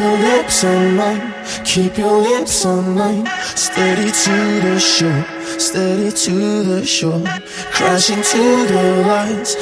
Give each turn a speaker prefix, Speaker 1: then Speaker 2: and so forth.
Speaker 1: your lips on mine, keep your lips on mine. Steady to the shore, steady to the shore. Crashing to the lights,